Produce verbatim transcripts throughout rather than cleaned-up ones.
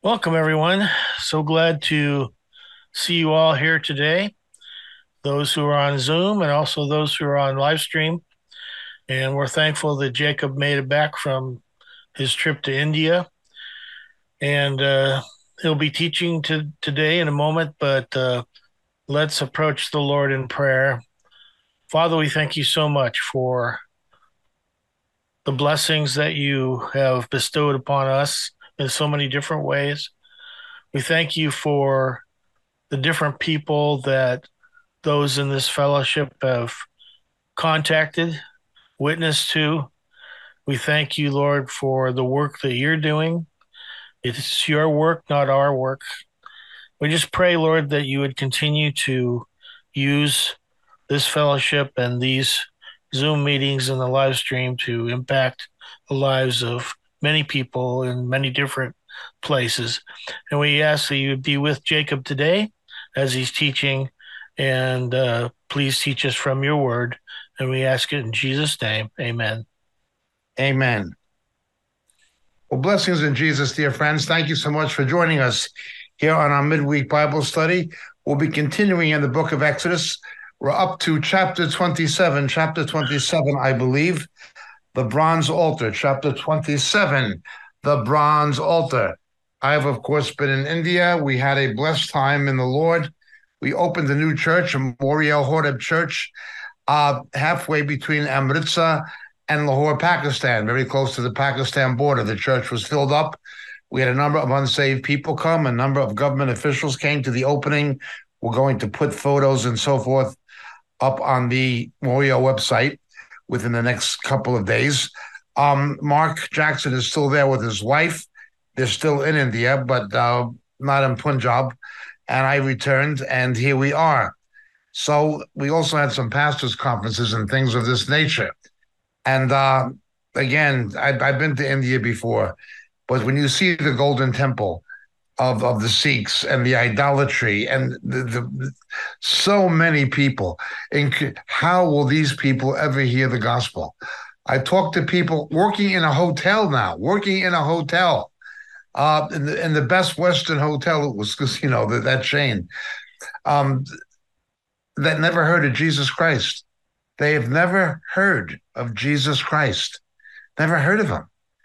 Welcome, everyone. So glad to see you all here today, those who are on Zoom and also those who are on live stream. And we're thankful that Jacob made it back from his trip to India. And uh, he'll be teaching to, today in a moment, but uh, let's approach the Lord in prayer. Father, we thank you so much for the blessings that you have bestowed upon us in so many different ways. We thank you for the different people that those in this fellowship have contacted, witnessed to. We thank you, Lord, for the work that you're doing. It's your work, not our work. We just pray, Lord, that you would continue to use this fellowship and these Zoom meetings and the live stream to impact the lives of many people in many different places. And we ask that you would be with Jacob today as he's teaching, and uh, please teach us from your word. And we ask it in Jesus' name. Amen. Amen. Well, blessings in Jesus, dear friends. Thank you so much for joining us here on our midweek Bible study. We'll be continuing in the book of Exodus. We're up to chapter twenty-seven, chapter twenty-seven, I believe, the bronze altar, chapter twenty-seven, the bronze altar. I've, of course, been in India. We had a blessed time in the Lord. We opened a new church, a Moriel Horeb Church, uh, halfway between Amritsar and Lahore, Pakistan, very close to the Pakistan border. The church was filled up. We had a number of unsaved people come. A number of government officials came to the opening. We're going to put photos and so forth up on the Moriel website within the next couple of days. Um, Mark Jackson is still there with his wife. They're still in India, but uh, not in Punjab. And I returned, and here we are. So we also had some pastors' conferences and things of this nature. And uh, again, I, I've been to India before, but when you see the Golden Temple of, of the Sikhs and the idolatry and the, the so many people, and how will these people ever hear the gospel? I talk to people working in a hotel now, working in a hotel, uh, in the, in the best Western hotel. It was, because you know that that chain um, that never heard of Jesus Christ. They have never heard of Jesus Christ, never heard of him.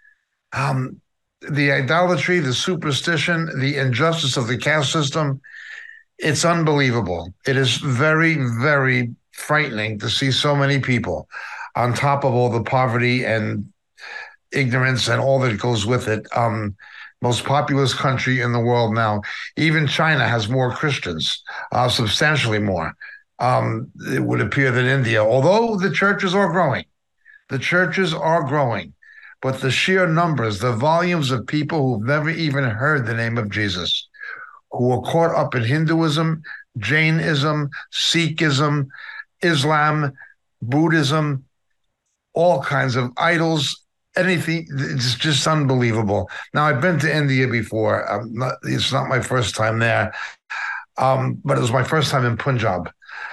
Um, the idolatry, the superstition, the injustice of the caste system, it's unbelievable. It is very, very frightening to see so many people on top of all the poverty and ignorance and all that goes with it. Um, most populous country in the world now. Even China has more Christians, uh, substantially more. Um, it would appear that India, although the churches are growing, the churches are growing, but the sheer numbers, the volumes of people who've never even heard the name of Jesus, who are caught up in Hinduism, Jainism, Sikhism, Islam, Buddhism, all kinds of idols, anything. It's just unbelievable. Now, I've been to India before. I'm not, it's not my first time there, um, but it was my first time in Punjab.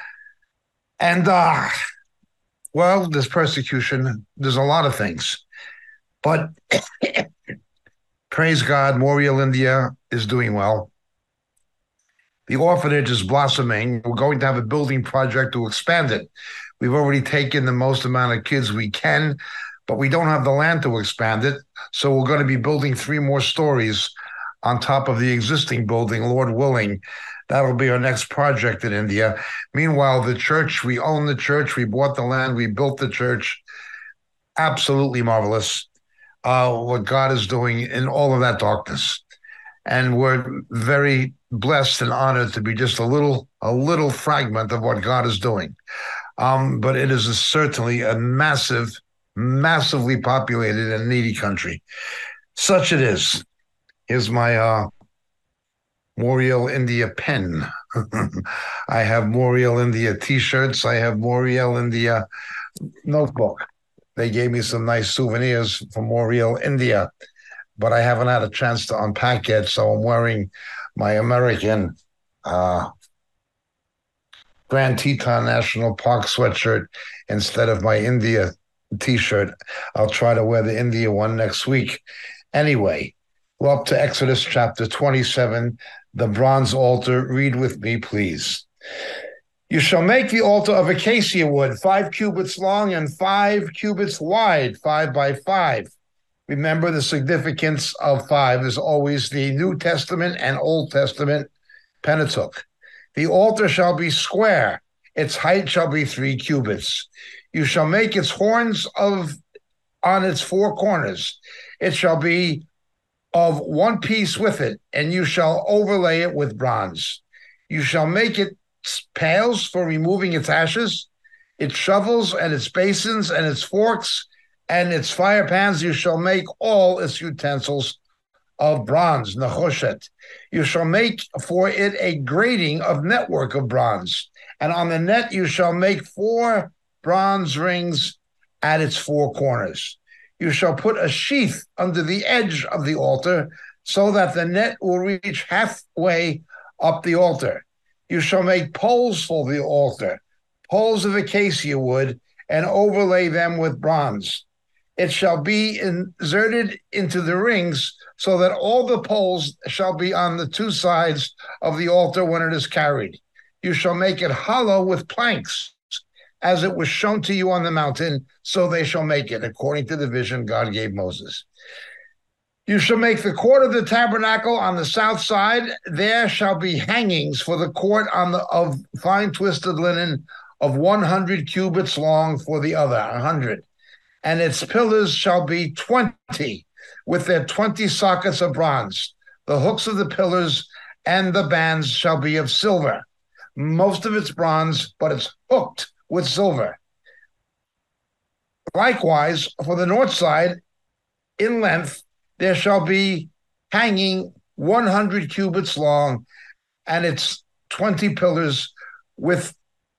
And, uh, well, there's persecution. There's a lot of things. But praise God, Moriel India is doing well. The orphanage is blossoming. We're going to have a building project to expand it. We've already taken the most amount of kids we can, but we don't have the land to expand it. So we're going to be building three more stories on top of the existing building, Lord willing. That'll be our next project in India. Meanwhile, the church, we own the church. We bought the land. We built the church. Absolutely marvelous. Uh, what God is doing in all of that darkness. And we're very blessed and honored to be just a little, a little fragment of what God is doing. Um, but it is a, certainly a massive, massively populated and needy country. Such it is. Here's my uh, Moriel India pen. I have Moriel India t-shirts. I have Moriel India notebook. They gave me some nice souvenirs from Moriel India, but I haven't had a chance to unpack yet, so I'm wearing my American uh, Grand Teton National Park sweatshirt instead of my India t-shirt. I'll try to wear the India one next week. Anyway, We're up to Exodus chapter twenty-seven, the bronze altar. Read with me, please. You shall make the altar of acacia wood, five cubits long and five cubits wide, five by five. Remember, the significance of five is always the New Testament and Old Testament Pentateuch. The altar shall be square. Its height shall be three cubits. You shall make its horns of on its four corners. It shall be of one piece with it, and you shall overlay it with bronze. You shall make its pails for removing its ashes, its shovels and its basins and its forks and its fire pans. You shall make all its utensils of bronze, nechoshet. You shall make for it a grating of network of bronze, and on the net you shall make four bronze rings at its four corners. You shall put a sheath under the edge of the altar so that the net will reach halfway up the altar. You shall make poles for the altar, poles of acacia wood, and overlay them with bronze. It shall be inserted into the rings so that all the poles shall be on the two sides of the altar when it is carried. You shall make it hollow with planks, as it was shown to you on the mountain, so they shall make it, according to the vision God gave Moses. You shall make the court of the tabernacle on the south side. There shall be hangings for the court on the of fine twisted linen of one hundred cubits long for the other, a hundred. And its pillars shall be twenty, with their twenty sockets of bronze. The hooks of the pillars and the bands shall be of silver. Most of it's bronze, but it's hooked with silver. Likewise, for the north side, in length, there shall be hanging one hundred cubits long, and its twenty pillars with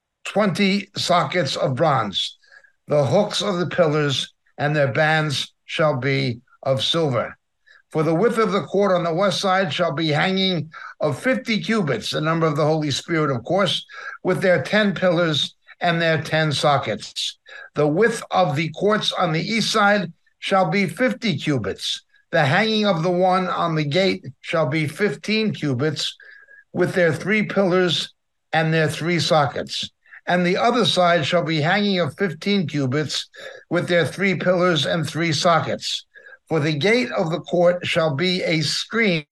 twenty sockets of bronze. The hooks of the pillars and their bands shall be of silver. For the width of the court on the west side shall be hanging of fifty cubits, the number of the Holy Spirit, of course, with their ten pillars and their ten sockets. The width of the courts on the east side shall be fifty cubits. The hanging of the one on the gate shall be fifteen cubits, with their three pillars and their three sockets. And the other side shall be hanging of fifteen cubits, with their three pillars and three sockets. For the gate of the court shall be a screen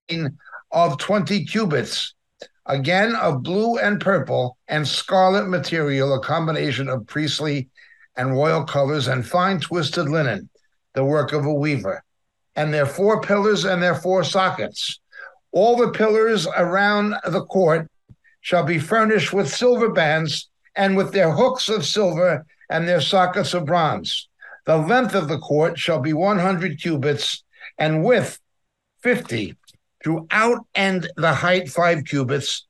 of twenty cubits, again of blue and purple and scarlet material, a combination of priestly and royal colors, and fine twisted linen, the work of a weaver. And their four pillars and their four sockets. All the pillars around the court shall be furnished with silver bands, and with their hooks of silver and their sockets of bronze. The length of the court shall be one hundred cubits, and width fifty, throughout, and the height five cubits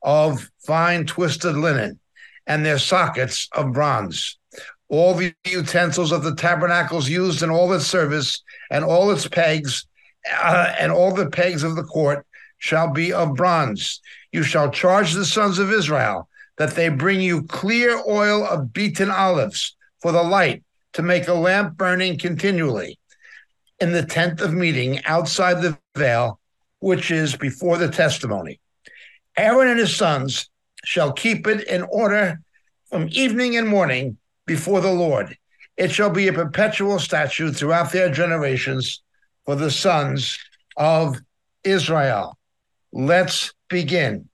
of fine twisted linen, and their sockets of bronze. All the utensils of the tabernacles used in all its service, and all its pegs, uh, and all the pegs of the court shall be of bronze. You shall charge the sons of Israel that they bring you clear oil of beaten olives for the light, to make a lamp burning continually in the tent of meeting outside the veil, which is before the testimony. Aaron and his sons shall keep it in order from evening and morning before the Lord. It shall be a perpetual statute throughout their generations for the sons of Israel. Let's begin.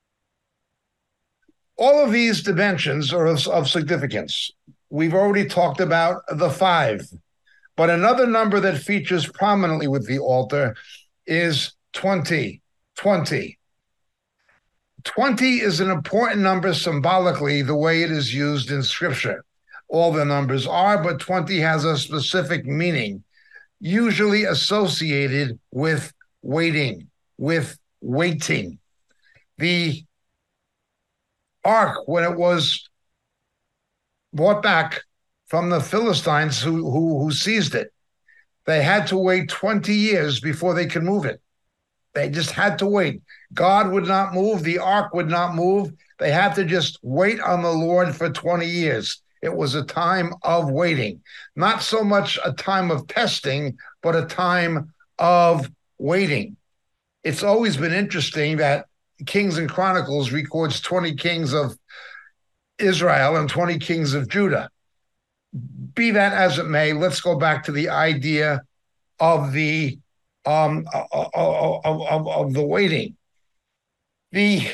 All of these dimensions are of, of significance. We've already talked about the five, but another number that features prominently with the altar is twenty. twenty. twenty is an important number symbolically, the way it is used in Scripture. All the numbers are, but twenty has a specific meaning, usually associated with waiting, with waiting. The ark, when it was brought back from the Philistines who, who, who seized it, they had to wait twenty years before they could move it. They just had to wait. God would not move. The ark would not move. They had to just wait on the Lord for twenty years. It was a time of waiting, not so much a time of testing, but a time of waiting. It's always been interesting that Kings and Chronicles records twenty kings of Israel and twenty kings of Judah. Be that as it may, let's go back to the idea of the um, of, of, of the waiting. The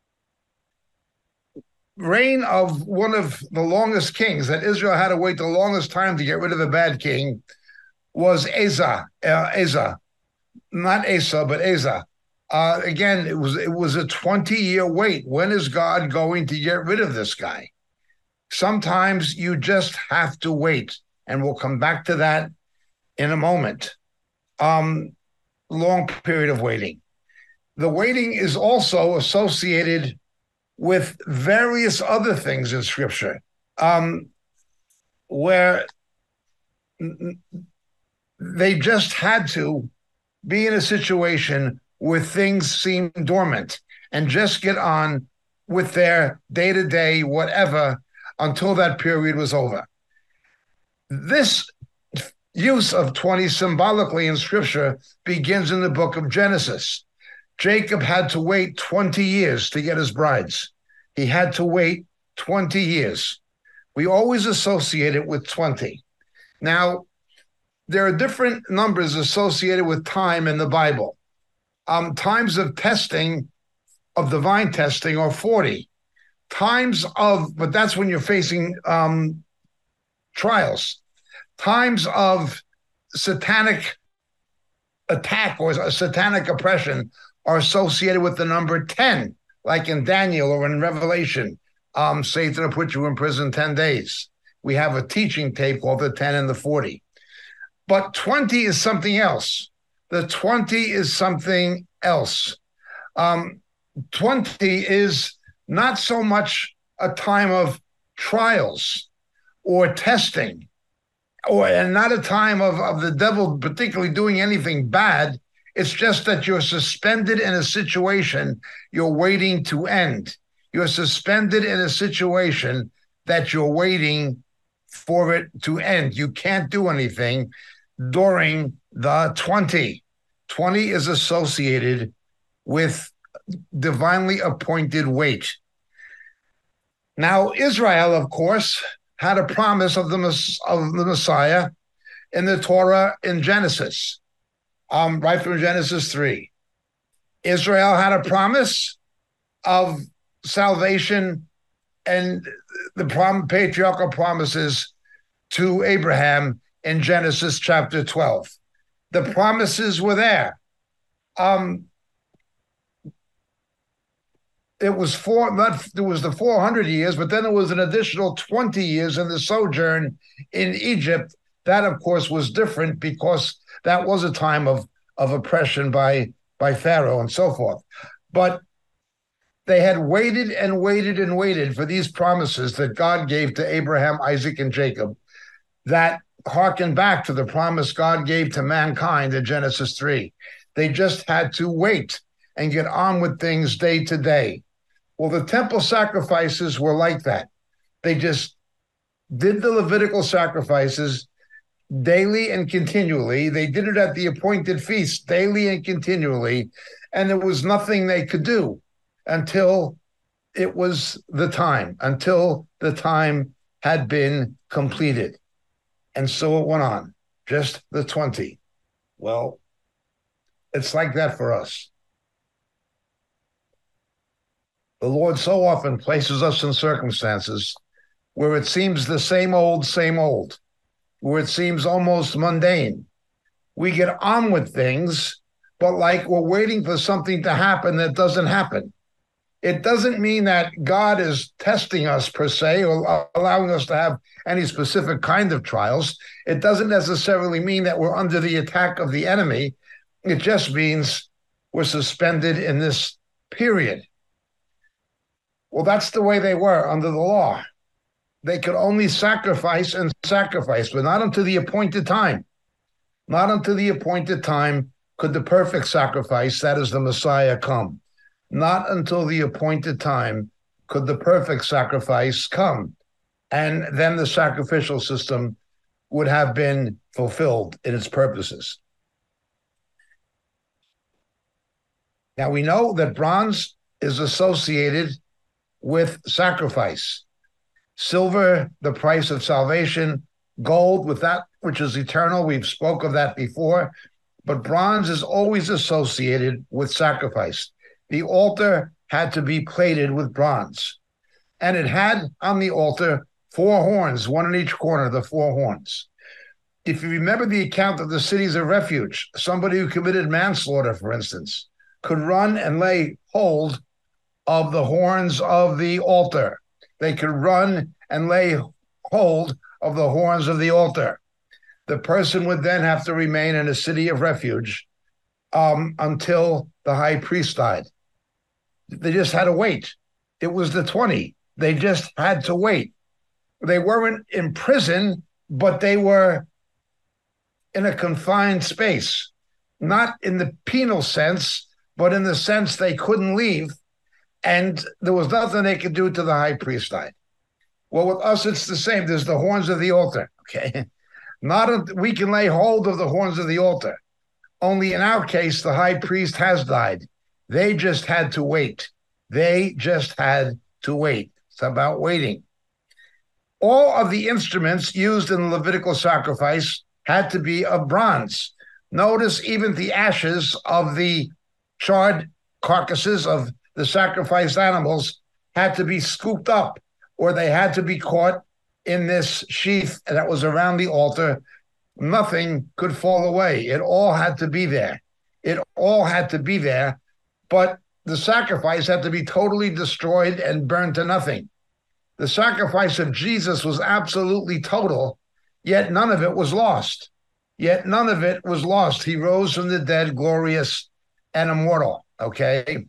reign of one of the longest kings that Israel had to wait the longest time to get rid of a bad king was Asa. Uh, Asa, not Asa, but Asa. Uh, again, it was it was a twenty-year wait. When is God going to get rid of this guy? Sometimes you just have to wait, and we'll come back to that in a moment. Um, long period of waiting. The waiting is also associated with various other things in Scripture, um, where they just had to be in a situation where things seem dormant and just get on with their day-to-day whatever until that period was over. This use of twenty symbolically in Scripture begins in the book of Genesis. Jacob had to wait twenty years to get his brides. He had to wait twenty years. We always associate it with twenty. Now, there are different numbers associated with time in the Bible. Um, times of testing, of divine testing, are forty. Times of, but that's when you're facing um, trials. Times of satanic attack or satanic oppression are associated with the number ten, like in Daniel or in Revelation. Um, Satan will put you in prison ten days. We have a teaching tape called the ten and the forty. But twenty is something else. The twenty is something else. Um, twenty is not so much a time of trials or testing, or and not a time of, of the devil particularly doing anything bad. It's just that you're suspended in a situation you're waiting to end. You're suspended in a situation that you're waiting for it to end. You can't do anything during the twenty. twenty is associated with divinely appointed wait. Now, Israel, of course, had a promise of the, of the Messiah in the Torah in Genesis, um, right from Genesis three. Israel had a promise of salvation and the prom- patriarchal promises to Abraham in Genesis chapter twelve. The promises were there. Um, it was four, not, there was the four hundred years, but then there was an additional twenty years in the sojourn in Egypt. That, of course, was different because that was a time of, of oppression by, by Pharaoh and so forth. But they had waited and waited and waited for these promises that God gave to Abraham, Isaac, and Jacob that harken back to the promise God gave to mankind in Genesis three. They just had to wait and get on with things day to day. Well, the temple sacrifices were like that. They just did the Levitical sacrifices daily and continually. They did it at the appointed feasts daily and continually, and there was nothing they could do until it was the time, until the time had been completed. And so it went on, just the twenty. Well, it's like that for us. The Lord so often places us in circumstances where it seems the same old, same old, where it seems almost mundane. We get on with things, but like we're waiting for something to happen that doesn't happen. It doesn't mean that God is testing us per se or allowing us to have any specific kind of trials. It doesn't necessarily mean that we're under the attack of the enemy. It just means we're suspended in this period. Well, that's the way they were under the law. They could only sacrifice and sacrifice, but not until the appointed time. Not until the appointed time could the perfect sacrifice, that is the Messiah, come. Not until the appointed time could the perfect sacrifice come. And then the sacrificial system would have been fulfilled in its purposes. Now we know that bronze is associated with sacrifice, silver, the price of salvation, gold with that which is eternal. We've spoke of that before, but bronze is always associated with sacrifice. The altar had to be plated with bronze, and it had on the altar four horns, one in each corner of the four horns. If you remember the account of the cities of refuge, somebody who committed manslaughter, for instance, could run and lay hold of the horns of the altar. They could run and lay hold of the horns of the altar. The person would then have to remain in a city of refuge um, until the high priest died. They just had to wait. It was the twenty. They just had to wait. They weren't in prison, but they were in a confined space, not in the penal sense, but in the sense they couldn't leave, and there was nothing they could do till the high priest died. Well, with us, it's the same. There's the horns of the altar, okay? Not a, we can lay hold of the horns of the altar. Only in our case, the high priest has died. They just had to wait. They just had to wait. It's about waiting. All of the instruments used in the Levitical sacrifice had to be of bronze. Notice even the ashes of the charred carcasses of the sacrificed animals had to be scooped up, or they had to be caught in this sheath that was around the altar. Nothing could fall away. It all had to be there. It all had to be there, but the sacrifice had to be totally destroyed and burned to nothing. The sacrifice of Jesus was absolutely total, yet none of it was lost. Yet none of it was lost. He rose from the dead, glorious and immortal, okay?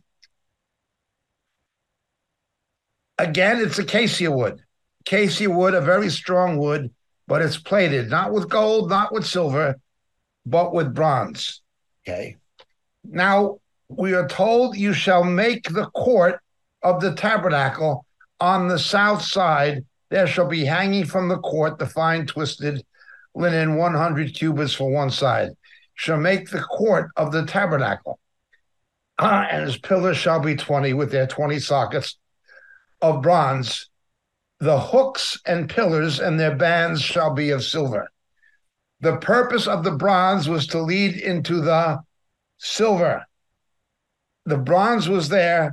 Again, it's acacia wood. Acacia wood, a very strong wood, but it's plated, not with gold, not with silver, but with bronze, okay? Now, we are told you shall make the court of the tabernacle on the south side. There shall be hanging from the court the fine twisted linen, one hundred cubits for one side. Shall make the court of the tabernacle. Ah, and his pillars shall be twenty with their twenty sockets of bronze. The hooks and pillars and their bands shall be of silver. The purpose of the bronze was to lead into the silver. The bronze was there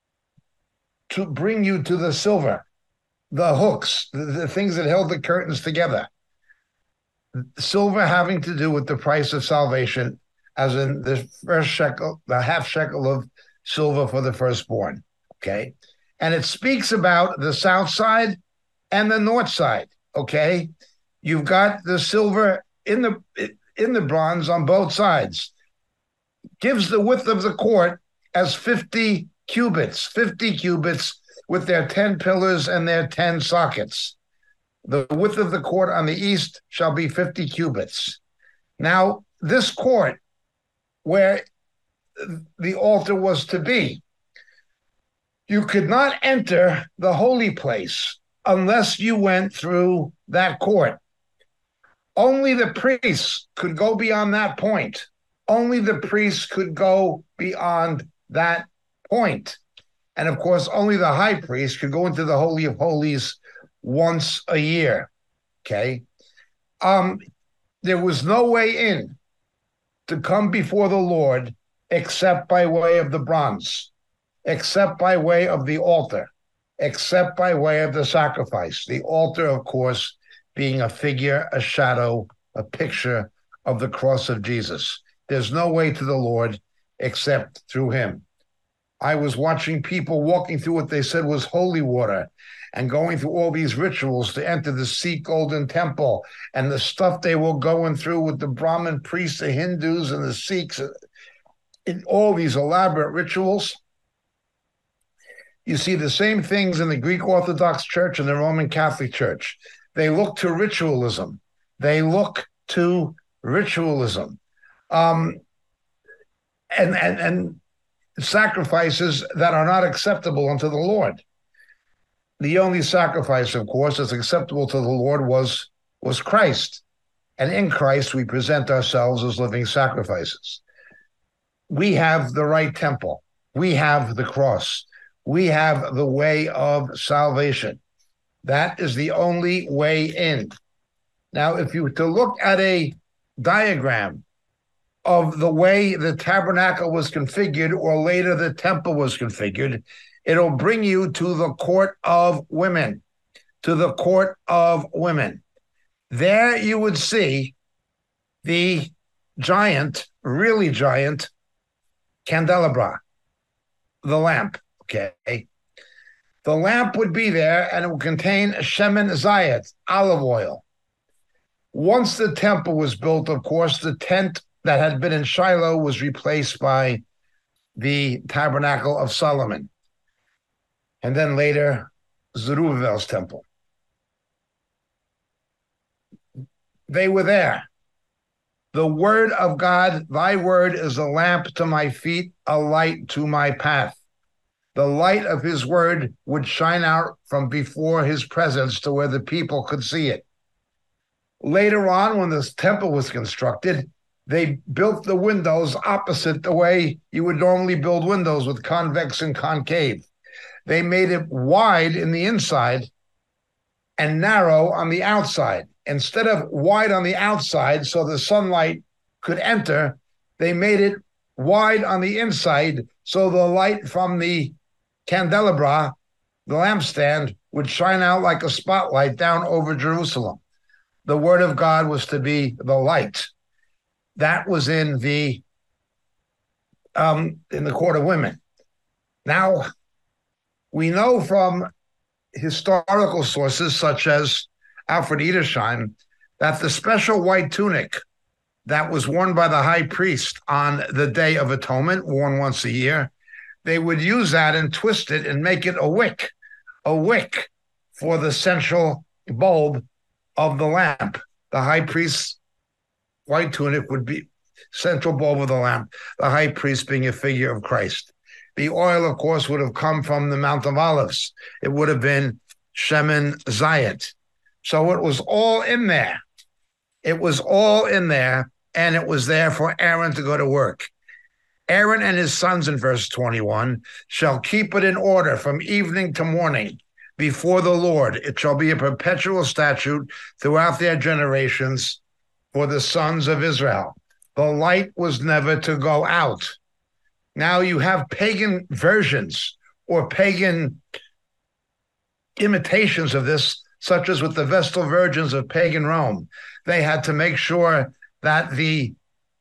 to bring you to the silver, the hooks, the, the things that held the curtains together. Silver having to do with the price of salvation, as in the first shekel, the half shekel of silver for the firstborn, okay? And it speaks about the south side and the north side, okay? You've got the silver in the in the bronze on both sides. Gives the width of the court as fifty cubits, fifty cubits with their ten pillars and their ten sockets. The width of the court on the east shall be fifty cubits. Now, this court where the altar was to be, you could not enter the holy place unless you went through that court. Only the priests could go beyond that point. Only the priests could go beyond that point. And of course, only the high priest could go into the Holy of Holies once a year, okay? Um, there was no way in to come before the Lord except by way of the bronze, except by way of the altar, except by way of the sacrifice. The altar, of course, being a figure, a shadow, a picture of the cross of Jesus. There's no way to the Lord except through him. I was watching people walking through what they said was holy water and going through all these rituals to enter the Sikh Golden Temple, and the stuff they were going through with the Brahmin priests, the Hindus and the Sikhs, in all these elaborate rituals. You see the same things in the Greek Orthodox Church and the Roman Catholic Church. They look to ritualism. They look to ritualism. Um, and, and, and sacrifices that are not acceptable unto the Lord. The only sacrifice, of course, that's acceptable to the Lord was, was Christ. And in Christ, we present ourselves as living sacrifices. we have the right temple. We have the cross. We have the way of salvation. That is the only way in. Now, if you were to look at a diagram of the way the tabernacle was configured, or later the temple was configured, it'll bring you to the court of women, to the court of women. There you would see the giant, really giant candelabra, the lamp, okay? The lamp would be there, and it would contain shemen zayit, olive oil. Once the temple was built, of course, the tent that had been in Shiloh was replaced by the tabernacle of Solomon, and then later Zerubbabel's temple. They were there. The word of God, thy word is a lamp to my feet, a light to my path. The light of his word would shine out from before his presence to where the people could see it. Later on, when this temple was constructed, they built the windows opposite the way you would normally build windows, with convex and concave. They made it wide in the inside and narrow on the outside. Instead of wide on the outside so the sunlight could enter, they made it wide on the inside so the light from the candelabra, the lampstand, would shine out like a spotlight down over Jerusalem. The word of God was to be the light. That was in the um, in the court of women. Now, we know from historical sources such as Alfred Edersheim that the special white tunic that was worn by the high priest on the Day of Atonement, worn once a year, they would use that and twist it and make it a wick, a wick for the central bulb of the lamp. The high priest's white tunic would be central bulb of the lamp, the high priest being a figure of Christ. The oil, of course, would have come from the Mount of Olives. It would have been shemen zayit. So it was all in there. It was all in there, and it was there for Aaron to go to work. Aaron and his sons, in verse twenty-one, shall keep it in order from evening to morning before the Lord. It shall be a perpetual statute throughout their generations for the sons of Israel. The light was never to go out. Now you have pagan versions or pagan imitations of this, such as with the Vestal Virgins of pagan Rome. They had to make sure that the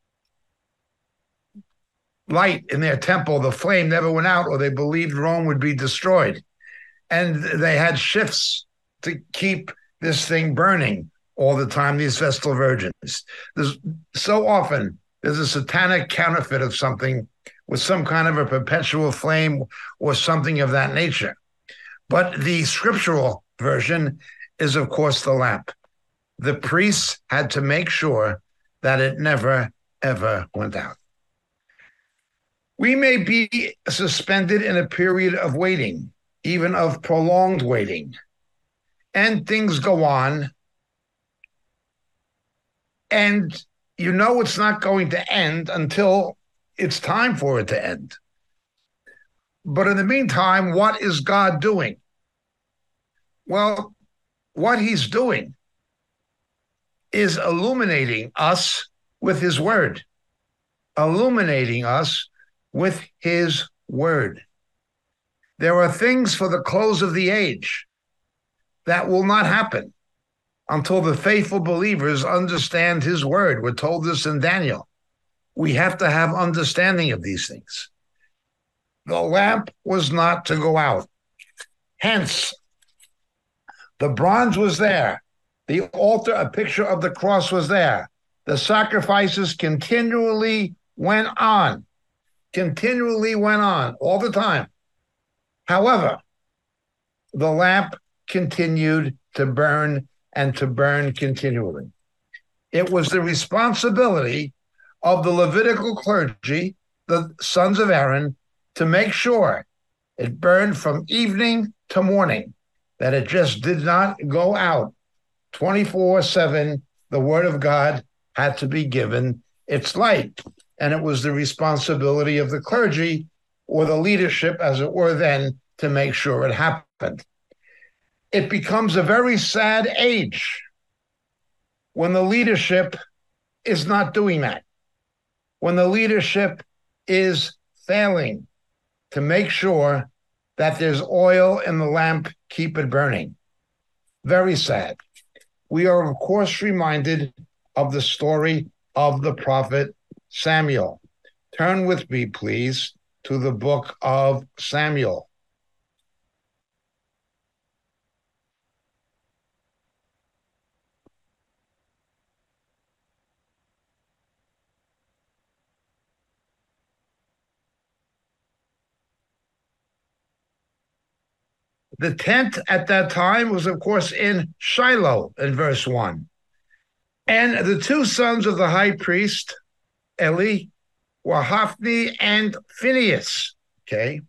light in their temple, the flame, never went out, or they believed Rome would be destroyed. And they had shifts to keep this thing burning all the time, these Vestal Virgins. There's so often there's a satanic counterfeit of something with some kind of a perpetual flame or something of that nature. But the scriptural version is, of course, the lamp. The priests had to make sure that it never, ever went out. We may be suspended in a period of waiting, even of prolonged waiting, and things go on, and you know it's not going to end until it's time for it to end. But in the meantime, what is God doing? Well, what he's doing is illuminating us with his word, illuminating us with his word. There are things for the close of the age that will not happen until the faithful believers understand his word. We're told this in Daniel. We have to have understanding of these things. The lamp was not to go out. Hence, the bronze was there. The altar, a picture of the cross, was there. The sacrifices continually went on, continually went on all the time. However, the lamp continued to burn and to burn continually. It was the responsibility of the Levitical clergy, the sons of Aaron, to make sure it burned from evening to morning, that it just did not go out. twenty-four seven, the word of God had to be given its light. and it was the responsibility of the clergy or the leadership, as it were then, to make sure it happened. It becomes a very sad age when the leadership is not doing that, when the leadership is failing to make sure that there's oil in the lamp, keep it burning. Very sad. We are, of course, reminded of the story of the prophet Samuel. Turn with me, please, to the book of Samuel. The tent at that time was, of course, in Shiloh in verse one. And the two sons of the high priest, Eli, were Hophni and Phinehas. Okay.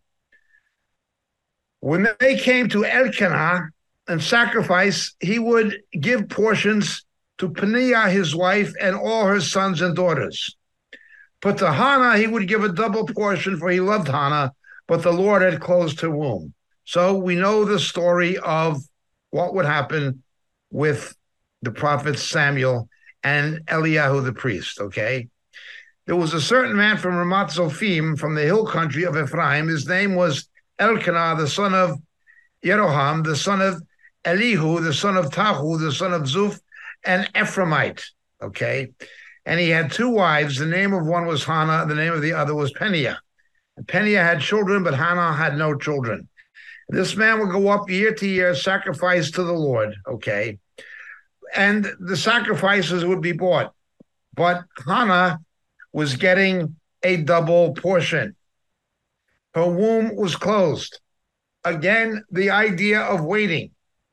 When they came to Elkanah and sacrifice, he would give portions to Peninnah, his wife, and all her sons and daughters. But to Hannah, he would give a double portion, for he loved Hannah, but the Lord had closed her womb. So we know the story of what would happen with the prophet Samuel and Eliyahu the priest, okay? There was a certain man from Ramat Zophim, from the hill country of Ephraim. His name was Elkanah, the son of Yeroham, the son of Elihu, the son of Tahu, the son of Zuph, an Ephraimite, okay? And he had two wives. The name of one was Hannah, the name of the other was Peninnah. And Peninnah had children, but Hannah had no children. This man would go up year to year, sacrifice to the Lord, okay? And the sacrifices would be bought. But Hannah was getting a double portion. Her womb was closed. Again, the idea of waiting.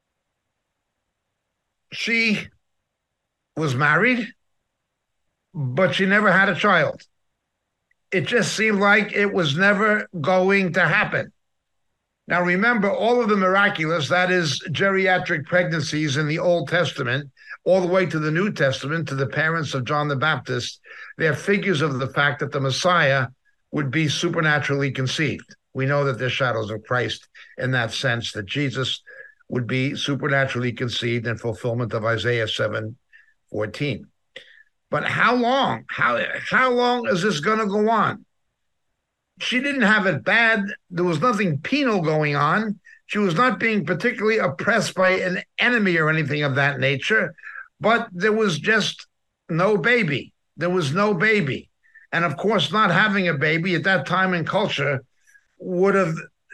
She was married, but she never had a child. It just seemed like it was never going to happen. Now, remember, all of the miraculous, that is geriatric pregnancies in the Old Testament, all the way to the New Testament, to the parents of John the Baptist, they're figures of the fact that the Messiah would be supernaturally conceived. We know that they're shadows of Christ in that sense, that Jesus would be supernaturally conceived in fulfillment of Isaiah seven fourteen. But how long? How, how long is this going to go on? She didn't have it bad. There was nothing penal going on. She was not being particularly oppressed by an enemy or anything of that nature, but there was just no baby. There was no baby. And of course, not having a baby at that time in culture would have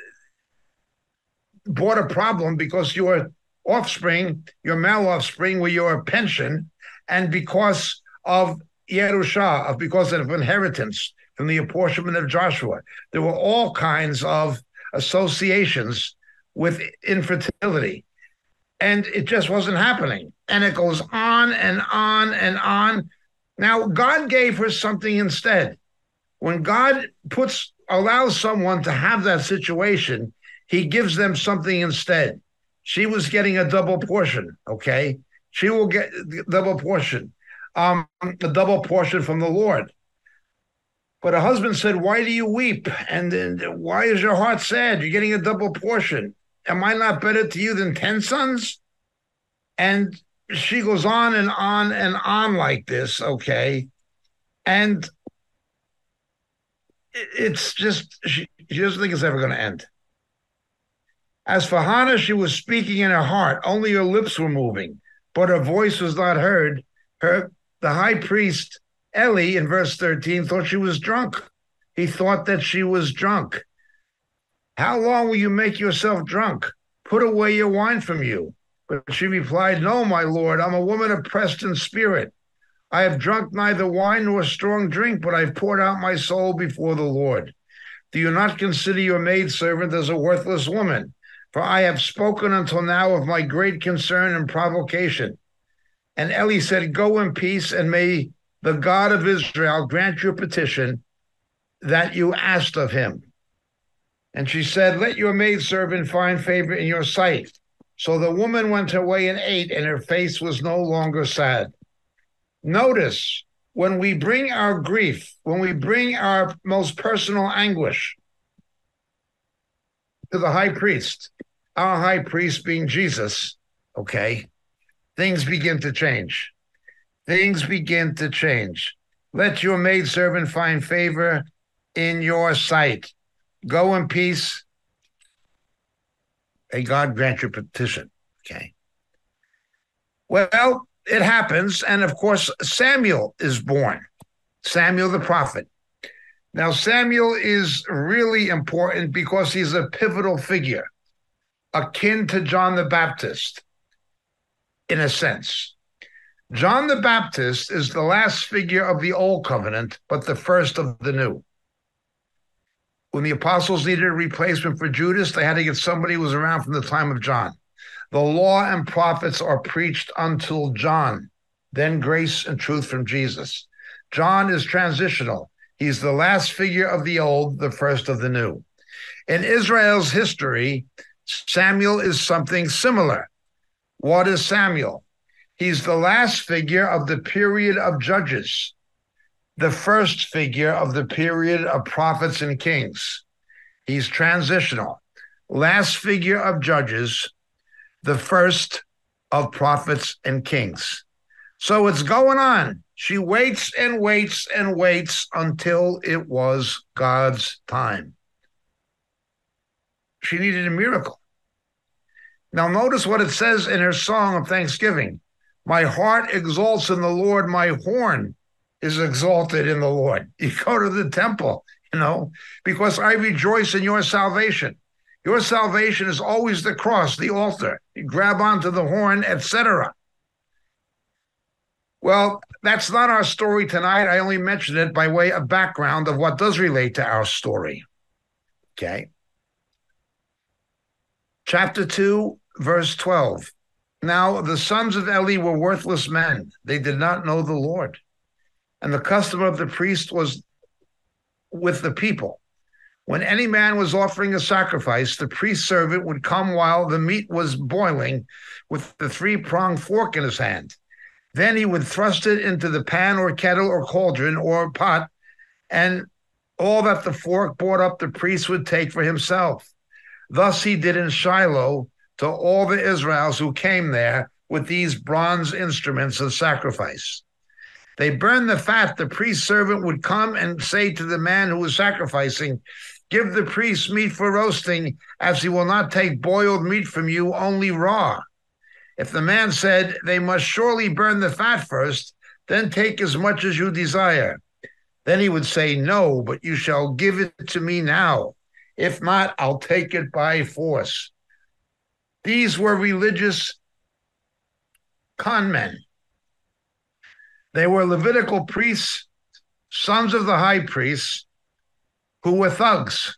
brought a problem, because your offspring, your male offspring, were your pension, and because of Yerusha, of because of inheritance from the apportionment of Joshua. There were all kinds of associations with infertility, and it just wasn't happening. And it goes on and on and on. Now, God gave her something instead. When God puts allows someone to have that situation, he gives them something instead. She was getting a double portion, okay? She will get the double portion, um, a double portion from the Lord. But her husband said, why do you weep? And, and why is your heart sad? You're getting a double portion. Am I not better to you than ten sons? And she goes on and on and on like this, okay? And it's just, she, she doesn't think it's ever going to end. As for Hannah, she was speaking in her heart. Only her lips were moving, but her voice was not heard. Her, the high priest, Eli, in verse thirteen, thought she was drunk. He thought that she was drunk. How long will you make yourself drunk? Put away your wine from you. But she replied, no, my lord, I'm a woman oppressed in spirit. I have drunk neither wine nor strong drink, but I've poured out my soul before the Lord. Do you not consider your maidservant as a worthless woman? For I have spoken until now of my great concern and provocation. And Eli said, go in peace, and may the God of Israel grant your petition that you asked of him. And she said, let your maidservant find favor in your sight. So the woman went her way and ate, and her face was no longer sad. Notice when we bring our grief, when we bring our most personal anguish to the high priest, our high priest being Jesus, okay, things begin to change. Things begin to change. Let your maidservant find favor in your sight. Go in peace. May God grant your petition. Okay. Well, it happens. And of course, Samuel is born. Samuel the prophet. Now, Samuel is really important because he's a pivotal figure, akin to John the Baptist, in a sense. John the Baptist is the last figure of the old covenant, but the first of the new. When the apostles needed a replacement for Judas, they had to get somebody who was around from the time of John. The law and prophets are preached until John, then grace and truth from Jesus. John is transitional. He's the last figure of the old, the first of the new. In Israel's history, Samuel is something similar. What is Samuel? He's the last figure of the period of judges, the first figure of the period of prophets and kings. He's transitional. Last figure of judges, the first of prophets and kings. So it's going on. She waits and waits and waits until it was God's time. She needed a miracle. Now notice what it says in her song of thanksgiving. My heart exalts in the Lord, my horn is exalted in the Lord. You go to the temple, you know, because I rejoice in your salvation. Your salvation is always the cross, the altar. You grab onto the horn, et cetera. Well, that's not our story tonight. I only mentioned it by way of background of what does relate to our story. Okay. Chapter two, verse twelve. Now the sons of Eli were worthless men. They did not know the Lord. And the custom of the priest was with the people. When any man was offering a sacrifice, the priest's servant would come while the meat was boiling with the three-pronged fork in his hand. Then he would thrust it into the pan or kettle or cauldron or pot, and all that the fork brought up the priest would take for himself. Thus he did in Shiloh to all the Israelites who came there with these bronze instruments of sacrifice. They burned the fat. The priest's servant would come and say to the man who was sacrificing, give the priest meat for roasting, as he will not take boiled meat from you, only raw. If the man said, they must surely burn the fat first, then take as much as you desire. Then he would say, no, but you shall give it to me now. If not, I'll take it by force. These were religious con men. They were Levitical priests, sons of the high priests, who were thugs.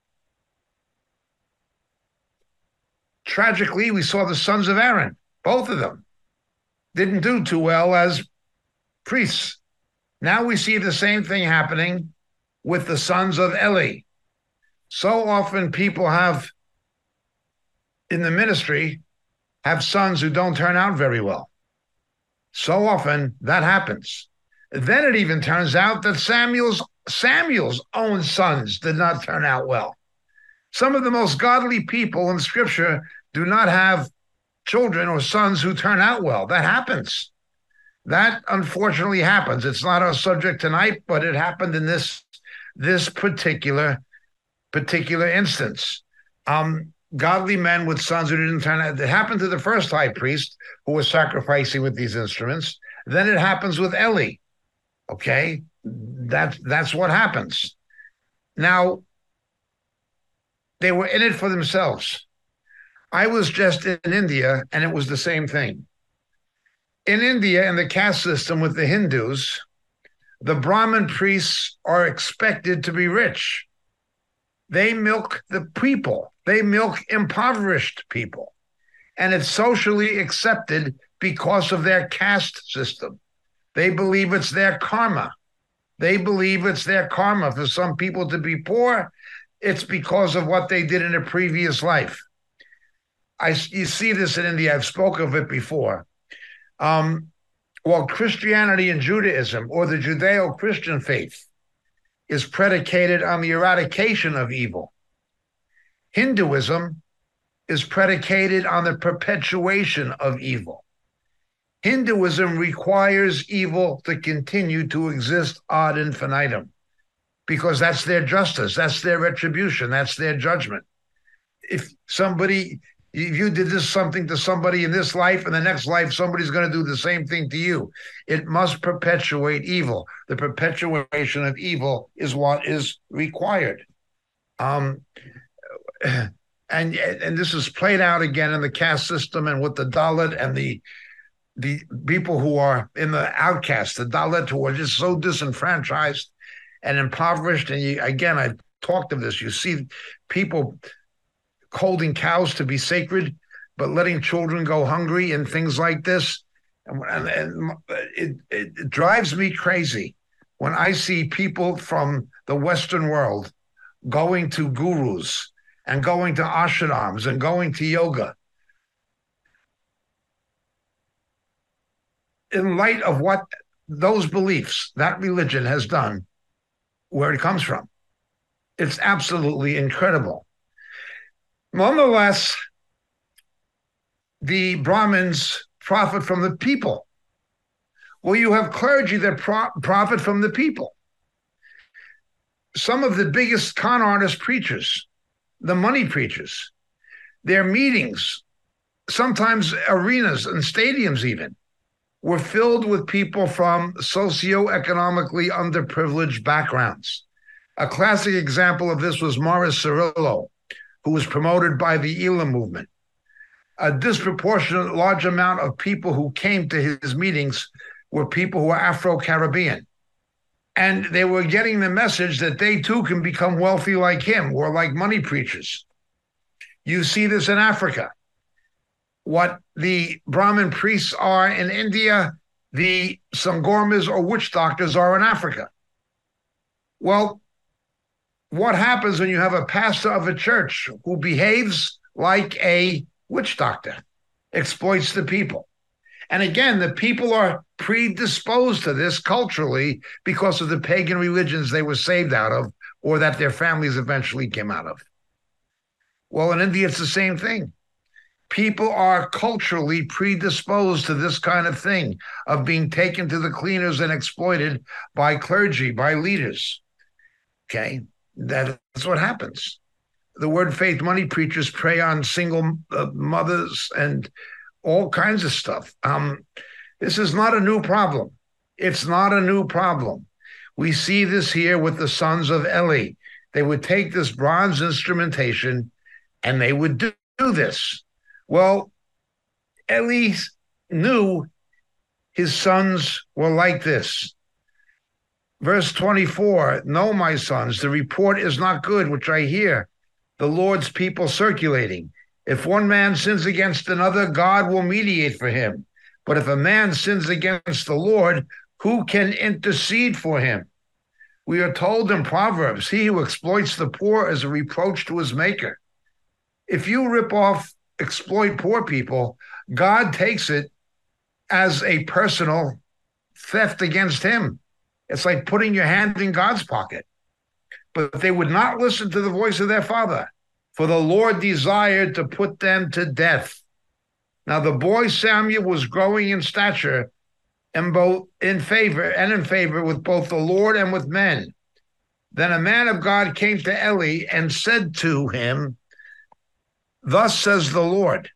Tragically, we saw the sons of Aaron, both of them, didn't do too well as priests. Now we see the same thing happening with the sons of Eli. So often people have, in the ministry, have sons who don't turn out very well. So often that happens. Then it even turns out that Samuel's Samuel's own sons did not turn out well. Some of the most godly people in Scripture do not have children or sons who turn out well. That happens. That unfortunately happens. It's not our subject tonight, but it happened in this, this particular, particular instance. Um, godly men with sons who didn't turn out. It happened to the first high priest who was sacrificing with these instruments. Then it happens with Eli. Okay? That, that's what happens. Now, they were in it for themselves. I was just in India, and it was the same thing. In India, in the caste system with the Hindus, the Brahmin priests are expected to be rich. They milk the people. They milk impoverished people. And it's socially accepted because of their caste system. They believe it's their karma. They believe it's their karma for some people to be poor. It's because of what they did in a previous life. I, you see this in India. I've spoken of it before. Um, while Christianity and Judaism, or the Judeo-Christian faith, is predicated on the eradication of evil, Hinduism is predicated on the perpetuation of evil. Hinduism requires evil to continue to exist ad infinitum because that's their justice, that's their retribution, that's their judgment. If somebody, if you did this something to somebody in this life, in the next life, somebody's going to do the same thing to you. It must perpetuate evil. The perpetuation of evil is what is required. Um, and and this is played out again in the caste system and with the Dalit and the the people who are in the outcast, the Dalit, who are just so disenfranchised and impoverished. And you, again, I've talked of this. You see people holding cows to be sacred, but letting children go hungry and things like this. And, and, and it, it drives me crazy when I see people from the Western world going to gurus and going to ashrams and going to yoga. In light of what those beliefs, that religion has done, where it comes from, it's absolutely incredible. Nonetheless, the Brahmins profit from the people. Well, you have clergy that pro- profit from the people. Some of the biggest con artist preachers, the money preachers, their meetings, sometimes arenas and stadiums even, were filled with people from socioeconomically underprivileged backgrounds. A classic example of this was Morris Cerullo, who was promoted by the Elam movement. A disproportionate large amount of people who came to his meetings were people who were Afro-Caribbean. And they were getting the message that they too can become wealthy like him, or like money preachers. You see this in Africa. What the Brahmin priests are in India, the Sangomas or witch doctors are in Africa. Well, what happens when you have a pastor of a church who behaves like a witch doctor, exploits the people? And again, the people are predisposed to this culturally because of the pagan religions they were saved out of, or that their families eventually came out of. Well, in India, it's the same thing. People are culturally predisposed to this kind of thing, of being taken to the cleaners and exploited by clergy, by leaders. Okay, that's what happens. The word faith money preachers prey on single uh, mothers and all kinds of stuff. Um, this is not a new problem. It's not a new problem. We see this here with the sons of Eli. They would take this bronze instrumentation and they would do, do this. Well, Eli knew his sons were like this. Verse twenty-four, no, my sons, the report is not good, which I hear, the Lord's people circulating. If one man sins against another, God will mediate for him. But if a man sins against the Lord, who can intercede for him? We are told in Proverbs, he who exploits the poor is a reproach to his maker. If you rip off, exploit poor people, God takes it as a personal theft against him. It's like putting your hand in God's pocket. But they would not listen to the voice of their father, for the Lord desired to put them to death. Now the boy Samuel was growing in stature and both in favor and in favor with both the Lord and with men. Then a man of God came to Eli and said to him, thus says the Lord,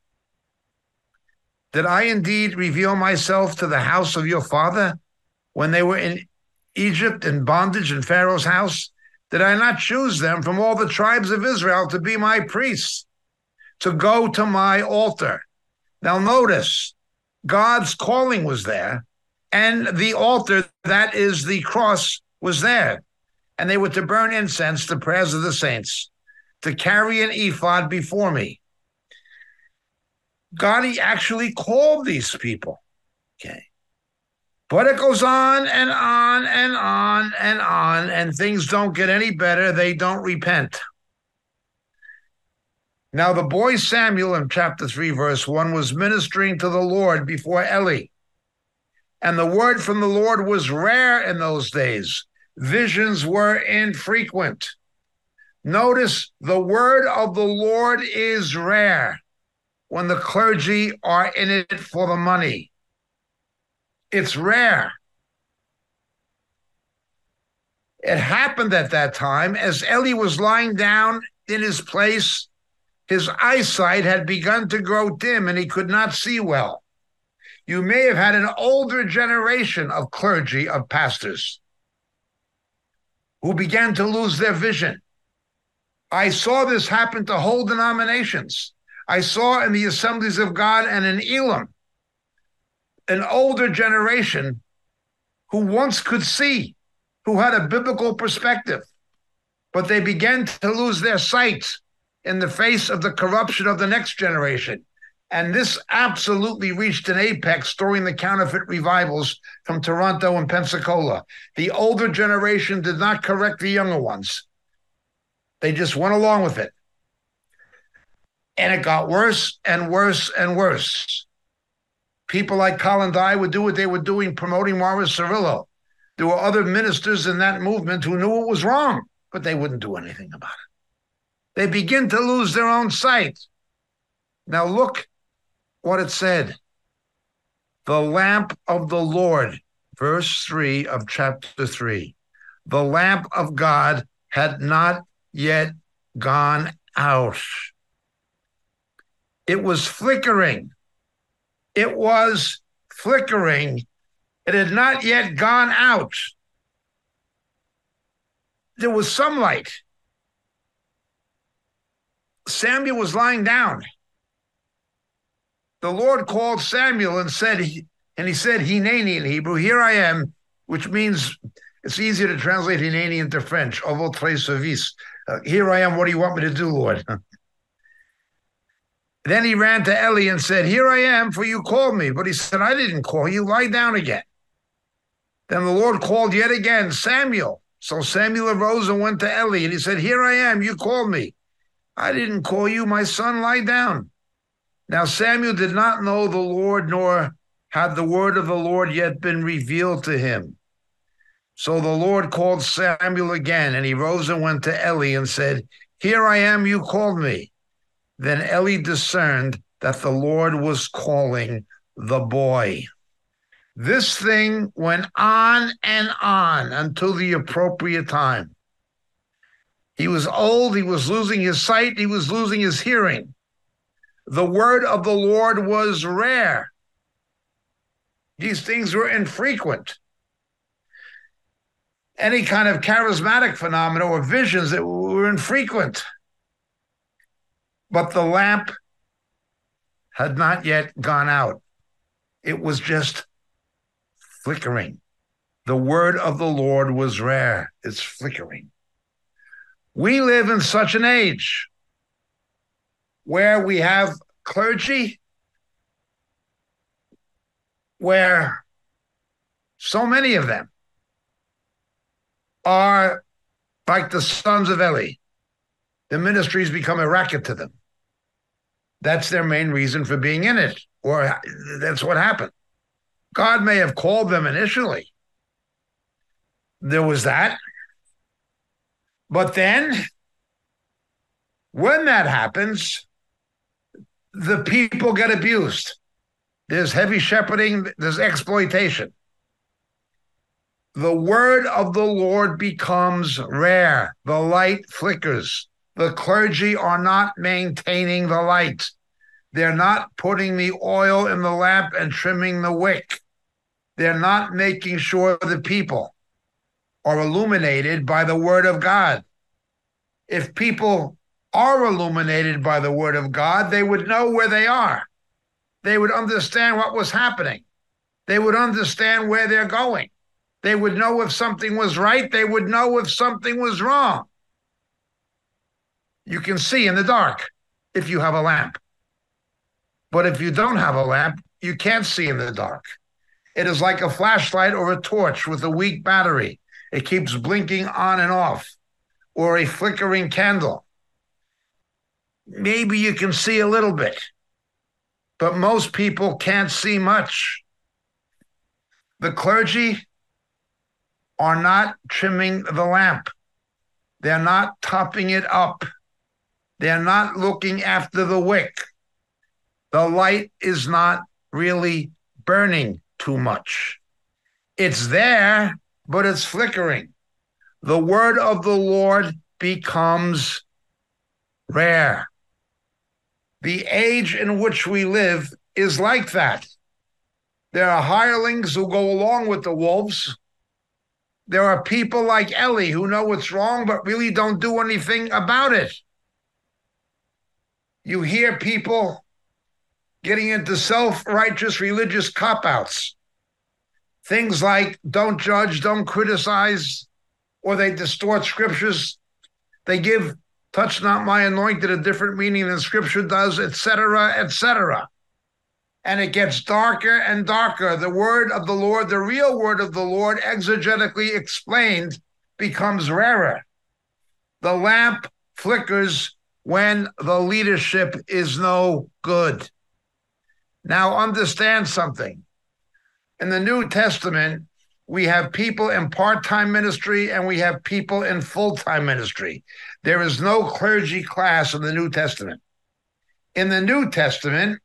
did I indeed reveal myself to the house of your father when they were in Egypt in bondage in Pharaoh's house? Did I not choose them from all the tribes of Israel to be my priests, to go to my altar? Now notice, God's calling was there, and the altar, that is the cross, was there. And they were to burn incense, the prayers of the saints, to carry an ephod before me. God, he actually called these people. Okay. But it goes on and on and on and on, and things don't get any better. They don't repent. Now, the boy Samuel in chapter three, verse one, was ministering to the Lord before Eli. And the word from the Lord was rare in those days. Visions were infrequent. Notice the word of the Lord is rare when the clergy are in it for the money. It's rare. It happened at that time as Eli was lying down in his place. His eyesight had begun to grow dim and he could not see well. You may have had an older generation of clergy, of pastors, who began to lose their vision. I saw this happen to whole denominations. I saw in the Assemblies of God and in Elam an older generation who once could see, who had a biblical perspective, but they began to lose their sight in the face of the corruption of the next generation. And this absolutely reached an apex during the counterfeit revivals from Toronto and Pensacola. The older generation did not correct the younger ones. They just went along with it. And it got worse and worse and worse. People like Colin Dye would do what they were doing, promoting Morris Cerullo. There were other ministers in that movement who knew it was wrong, but they wouldn't do anything about it. They begin to lose their own sight. Now look what it said. The lamp of the Lord, verse three of chapter three. The lamp of God had not yet gone out. It was flickering. It was flickering. It had not yet gone out. There was some light. Samuel was lying down. The Lord called Samuel and said, and he said, Hineni in Hebrew, here I am, which means, it's easier to translate Hineni into French, a votre service. Uh, here I am, what do you want me to do, Lord? Then he ran to Eli and said, here I am, for you called me. But he said, I didn't call you, lie down again. Then the Lord called yet again, Samuel. So Samuel arose and went to Eli, and he said, here I am, you called me. I didn't call you, my son, lie down. Now Samuel did not know the Lord, nor had the word of the Lord yet been revealed to him. So the Lord called Samuel again, and he rose and went to Eli and said, here I am, you called me. Then Eli discerned that the Lord was calling the boy. This thing went on and on until the appropriate time. He was old, he was losing his sight, he was losing his hearing. The word of the Lord was rare. These things were infrequent. Any kind of charismatic phenomena or visions that were infrequent. But the lamp had not yet gone out. It was just flickering. The word of the Lord was rare. It's flickering. We live in such an age where we have clergy, where so many of them are like the sons of Eli. The ministry's become a racket to them. That's their main reason for being in it, or that's what happened. God may have called them initially. There was that. But then, when that happens, the people get abused. There's heavy shepherding, there's exploitation. The word of the Lord becomes rare. The light flickers. The clergy are not maintaining the light. They're not putting the oil in the lamp and trimming the wick. They're not making sure the people are illuminated by the word of God. If people are illuminated by the word of God, they would know where they are. They would understand what was happening. They would understand where they're going. They would know if something was right. They would know if something was wrong. You can see in the dark if you have a lamp. But if you don't have a lamp, you can't see in the dark. It is like a flashlight or a torch with a weak battery. It keeps blinking on and off, or a flickering candle. Maybe you can see a little bit, but most people can't see much. The clergy are not trimming the lamp. They're not topping it up. They're not looking after the wick. The light is not really burning too much. It's there, but it's flickering. The word of the Lord becomes rare. The age in which we live is like that. There are hirelings who go along with the wolves. There are people like Ellie who know what's wrong but really don't do anything about it. You hear people getting into self-righteous religious cop-outs. Things like don't judge, don't criticize, or they distort scriptures. They give touch not my anointed a different meaning than scripture does, et cetera, et cetera. And it gets darker and darker. The word of the Lord, the real word of the Lord, exegetically explained, becomes rarer. The lamp flickers when the leadership is no good. Now understand something. In the New Testament, we have people in part-time ministry and we have people in full-time ministry. There is no clergy class in the New Testament. In the New Testament,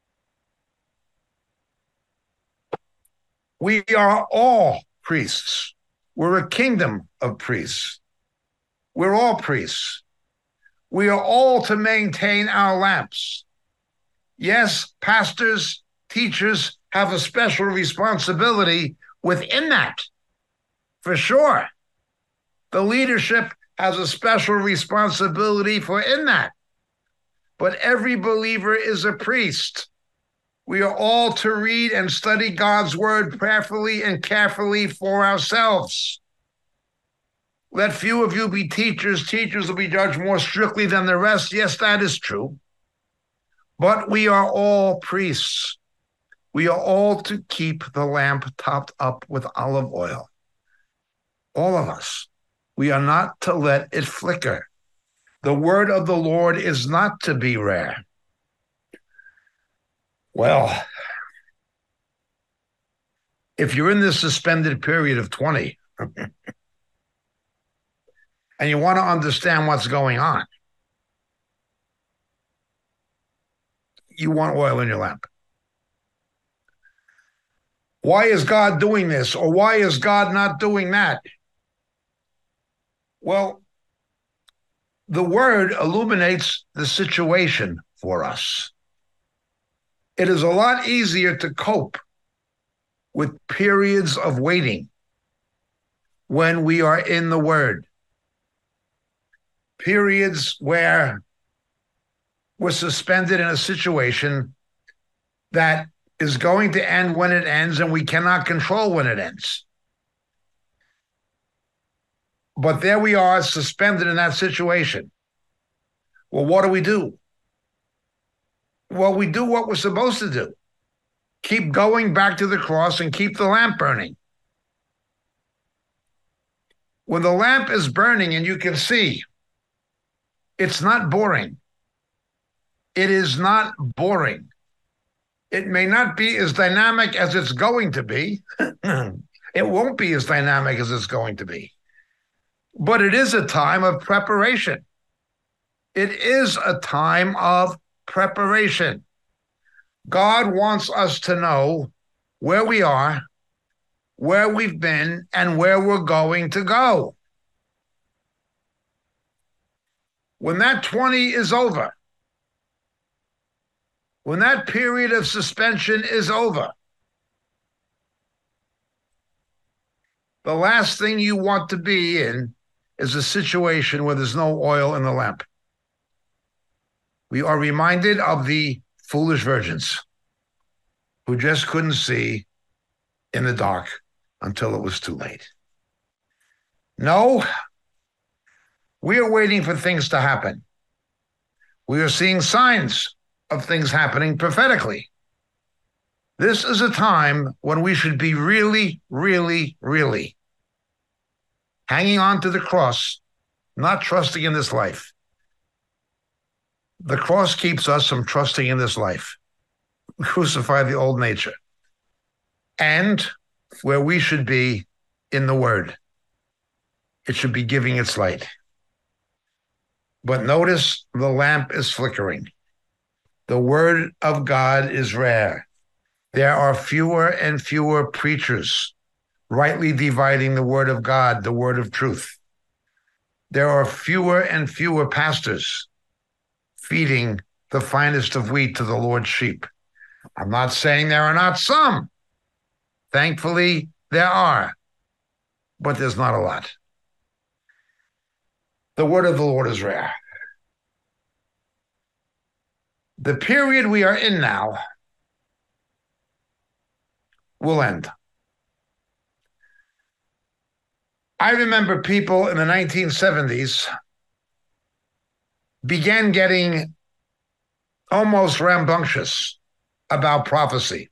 we are all priests. We're a kingdom of priests. We're all priests. We are all to maintain our lamps. Yes, pastors, teachers have a special responsibility within that, for sure. The leadership has a special responsibility for in that. But every believer is a priest. We are all to read and study God's word prayerfully and carefully for ourselves. Let few of you be teachers. Teachers will be judged more strictly than the rest. Yes, that is true. But we are all priests. We are all to keep the lamp topped up with olive oil. All of us. We are not to let it flicker. The word of the Lord is not to be rare. Well, if you're in this suspended period of twenty and you want to understand what's going on, you want oil in your lamp. Why is God doing this? Or why is God not doing that? Well, the word illuminates the situation for us. It is a lot easier to cope with periods of waiting when we are in the word. Periods where we're suspended in a situation that is going to end when it ends and we cannot control when it ends. But there we are, suspended in that situation. Well, what do we do? Well, we do what we're supposed to do. Keep going back to the cross and keep the lamp burning. When the lamp is burning and you can see, it's not boring. It is not boring. It may not be as dynamic as it's going to be. It won't be as dynamic as it's going to be. But it is a time of preparation. It is a time of preparation. God wants us to know where we are, where we've been, and where we're going to go. When that twenty is over, when that period of suspension is over, the last thing you want to be in is a situation where there's no oil in the lamp. We are reminded of the foolish virgins who just couldn't see in the dark until it was too late. No, we are waiting for things to happen. We are seeing signs of things happening prophetically. This is a time when we should be really, really, really hanging on to the cross, not trusting in this life. The cross keeps us from trusting in this life. Crucify the old nature. And where we should be in the Word. It should be giving its light. But notice the lamp is flickering. The Word of God is rare. There are fewer and fewer preachers rightly dividing the Word of God, the Word of truth. There are fewer and fewer pastors feeding the finest of wheat to the Lord's sheep. I'm not saying there are not some. Thankfully, there are, but there's not a lot. The word of the Lord is rare. The period we are in now will end. I remember people in the nineteen seventies began getting almost rambunctious about prophecy.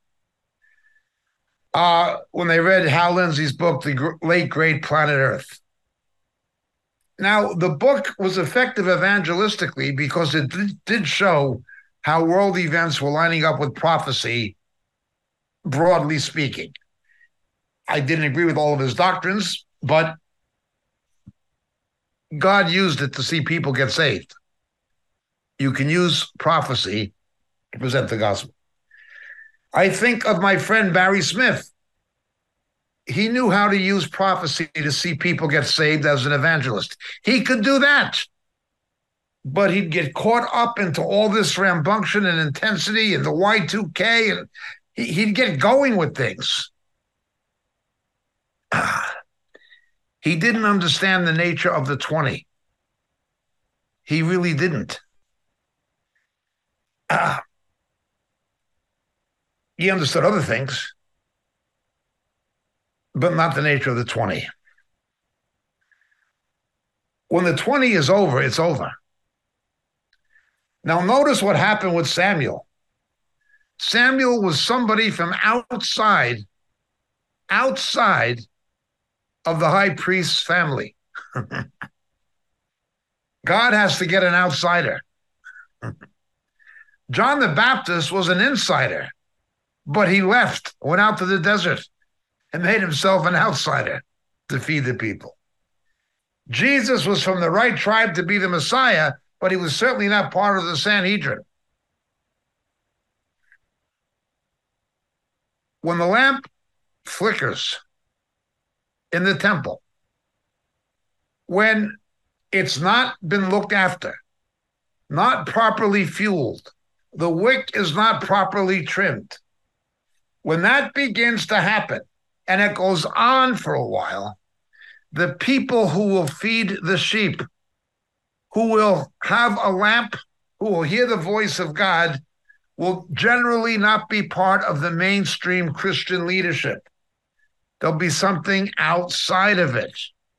Uh, when they read Hal Lindsey's book, The Late Great Planet Earth. Now, the book was effective evangelistically because it did show how world events were lining up with prophecy, broadly speaking. I didn't agree with all of his doctrines, but God used it to see people get saved. You can use prophecy to present the gospel. I think of my friend Barry Smith. He knew how to use prophecy to see people get saved as an evangelist. He could do that. But he'd get caught up into all this rambunction and intensity and the Y two K, and he'd get going with things. He didn't understand the nature of the twenty. He really didn't. Uh, he understood other things, but not the nature of the twenty. When the twenty is over, it's over. Now, notice what happened with Samuel. Samuel was somebody from outside, outside of the high priest's family. God has to get an outsider. John the Baptist was an insider, but he left, went out to the desert, and made himself an outsider to feed the people. Jesus was from the right tribe to be the Messiah, but he was certainly not part of the Sanhedrin. When the lamp flickers in the temple, when it's not been looked after, not properly fueled, the wick is not properly trimmed, when that begins to happen, and it goes on for a while, the people who will feed the sheep, who will have a lamp, who will hear the voice of God, will generally not be part of the mainstream Christian leadership. There'll be something outside of it.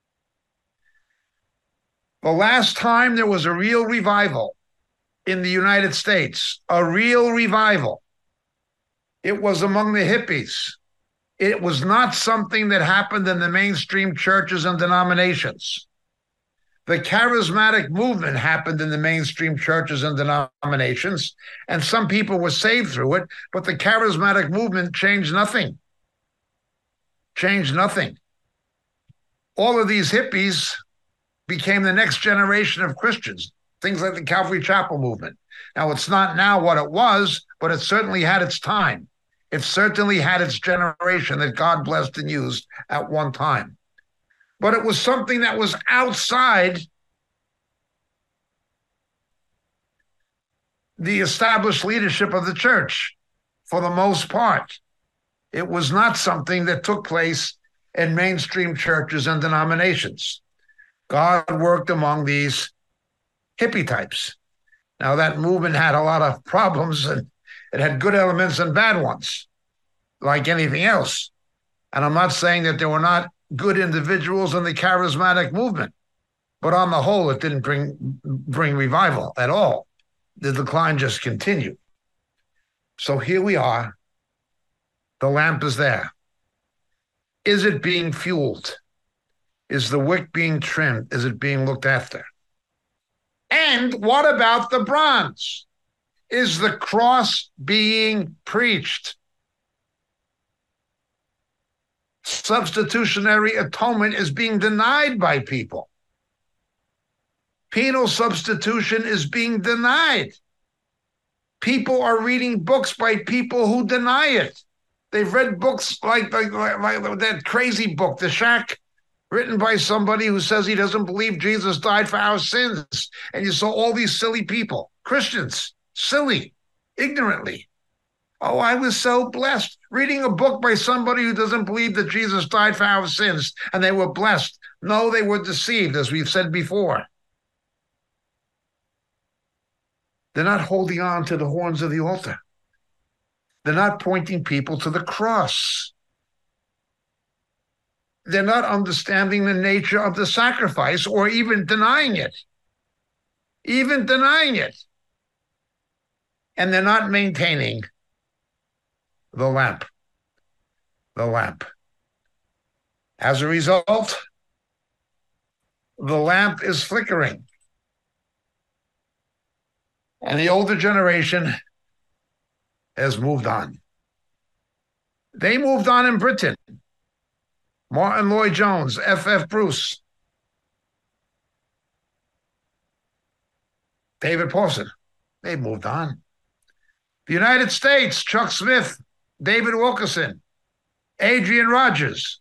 The last time there was a real revival in the United States, a real revival, it was among the hippies. It was not something that happened in the mainstream churches and denominations. The charismatic movement happened in the mainstream churches and denominations, and some people were saved through it, but the charismatic movement changed nothing. Changed nothing. All of these hippies became the next generation of Christians, things like the Calvary Chapel movement. Now, it's not now what it was, but it certainly had its time. It certainly had its generation that God blessed and used at one time. But it was something that was outside the established leadership of the church for the most part. It was not something that took place in mainstream churches and denominations. God worked among these hippie types. Now, that movement had a lot of problems, and it had good elements and bad ones, like anything else. And I'm not saying that there were not good individuals in the charismatic movement, but on the whole, it didn't bring, bring revival at all. The decline just continued. So here we are. The lamp is there. Is it being fueled? Is the wick being trimmed? Is it being looked after? And what about the bronze? Is the cross being preached? Substitutionary atonement is being denied by people. Penal substitution is being denied. People are reading books by people who deny it. They've read books like, like, like that crazy book, The Shack, written by somebody who says he doesn't believe Jesus died for our sins. And you saw all these silly people, Christians, silly, ignorantly. Oh, I was so blessed reading a book by somebody who doesn't believe that Jesus died for our sins, and they were blessed. No, they were deceived, as we've said before. They're not holding on to the horns of the altar. They're not pointing people to the cross. They're not understanding the nature of the sacrifice or even denying it. Even denying it. And they're not maintaining the lamp. The lamp. As a result, the lamp is flickering. And the older generation has moved on. They moved on in Britain. Martin Lloyd-Jones, F F Bruce, David Pawson, they moved on. The United States, Chuck Smith, David Wilkerson, Adrian Rogers,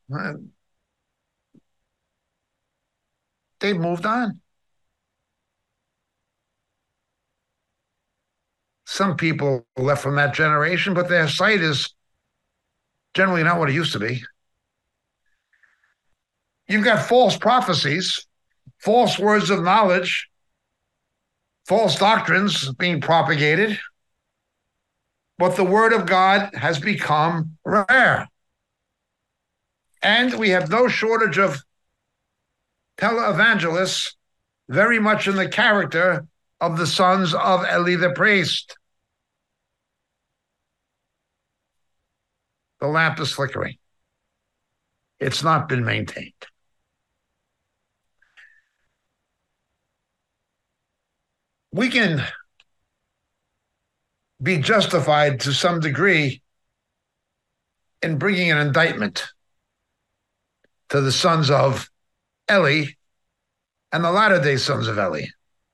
they moved on. Some people left from that generation, but their sight is generally not what it used to be. You've got false prophecies, false words of knowledge, false doctrines being propagated, but the word of God has become rare. And we have no shortage of televangelists, very much in the character of the sons of Eli the priest. The lamp is flickering. It's not been maintained. We can be justified to some degree in bringing an indictment to the sons of Eli and the latter-day sons of Eli.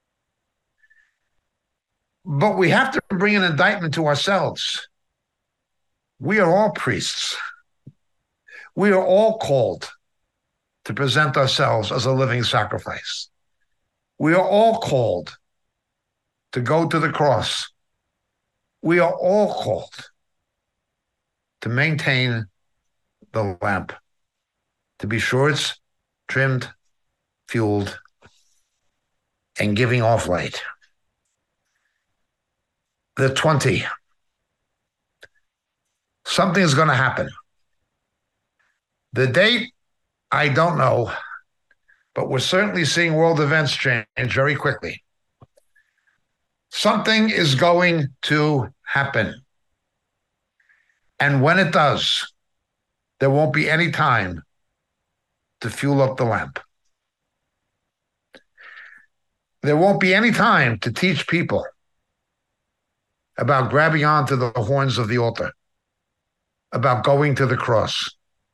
But we have to bring an indictment to ourselves. We are all priests. We are all called to present ourselves as a living sacrifice. We are all called to go to the cross. We are all called to maintain the lamp, to be sure it's trimmed, fueled, and giving off light. The twenty. Something is going to happen. The date, I don't know, but we're certainly seeing world events change very quickly. Something is going to happen. And when it does, there won't be any time to fuel up the lamp. There won't be any time to teach people about grabbing onto the horns of the altar, about going to the cross.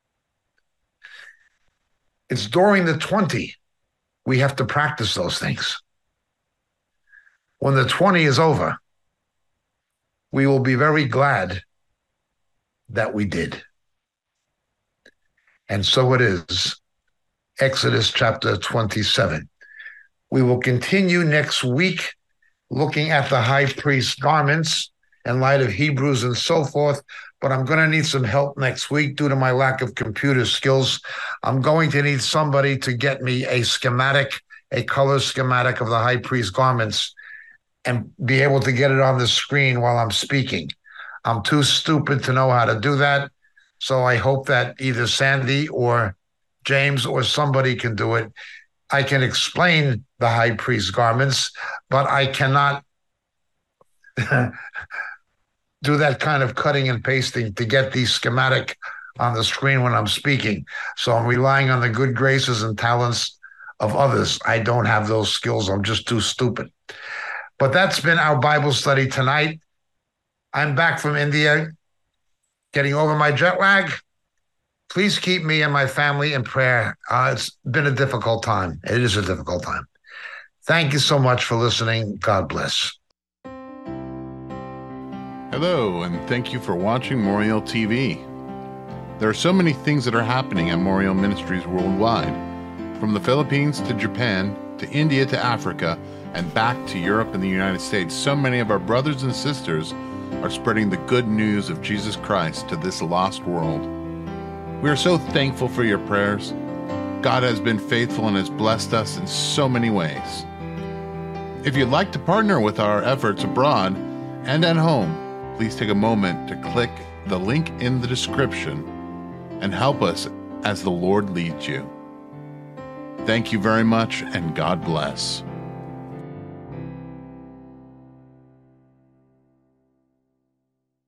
It's during the twenty we have to practice those things. When the twenty is over, we will be very glad that we did. And so it is. Exodus chapter twenty-seven. We will continue next week looking at the high priest's garments in light of Hebrews and so forth, but I'm going to need some help next week due to my lack of computer skills. I'm going to need somebody to get me a schematic, a color schematic of the high priest's garments and be able to get it on the screen while I'm speaking. I'm too stupid to know how to do that, so I hope that either Sandy or James or somebody can do it. I can explain the high priest's garments, but I cannot do that kind of cutting and pasting to get the schematic on the screen when I'm speaking. So I'm relying on the good graces and talents of others. I don't have those skills. I'm just too stupid. But that's been our Bible study tonight. I'm back from India, getting over my jet lag. Please keep me and my family in prayer. Uh, it's been a difficult time. It is a difficult time. Thank you so much for listening. God bless. Hello, and thank you for watching Moriel T V. There are so many things that are happening at Moriel Ministries worldwide, from the Philippines to Japan to India to Africa and back to Europe and the United States. So many of our brothers and sisters are spreading the good news of Jesus Christ to this lost world. We are so thankful for your prayers. God has been faithful and has blessed us in so many ways. If you'd like to partner with our efforts abroad and at home, please take a moment to click the link in the description and help us as the Lord leads you. Thank you very much, and God bless.